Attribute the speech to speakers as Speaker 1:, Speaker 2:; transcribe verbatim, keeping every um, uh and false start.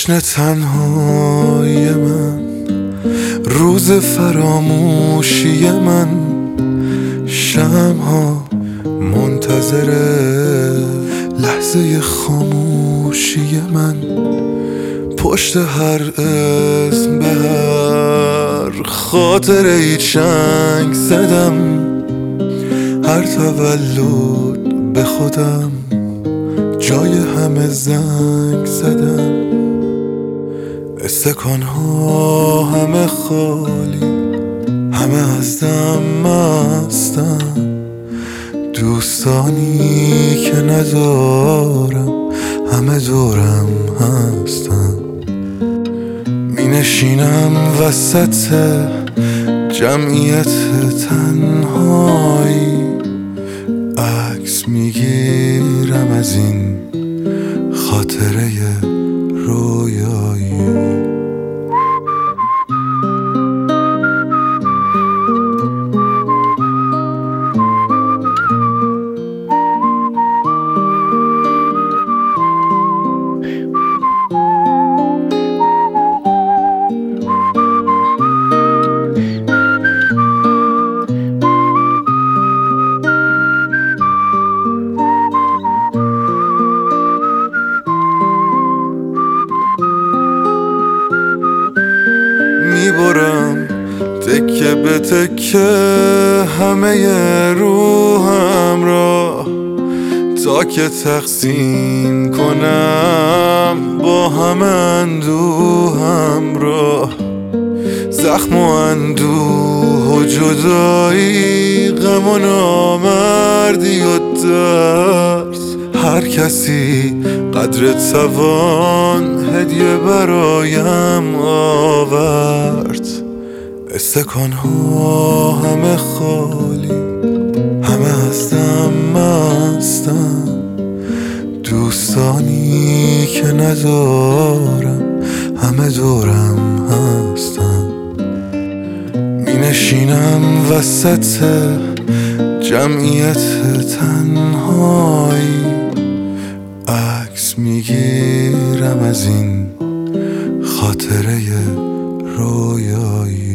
Speaker 1: جشن تنهایی من، روز فراموشی من، شمع‌ها منتظر لحظه خاموشی من، پشت هر اسم به هر خاطره ای چنگ زدم، هر تولد به خودم جای همه زنگ زدم. استکان‌ها همه خالی، همه از دم مستن، دوستانی که ندارم همه دورم هستن. می نشینم وسط جمعیت تنهایی، عکس میگیرم از این خاطره رویایی. میبرم تکه به تکه همه روحم را، تا که تقسیم کنم با همه اندوهم را. زخم و اندوه و جدایی، غم و نامردی و درد، هر کسی قدر توان هدیه برایم آورد. استکان‌ها همه خالی، همه از دم مستن، دوستانی که ندارم همه دورم هستن. می نشینم وسط جمعیت تنهایی، عکس میگیرم از این خاطره رویایی.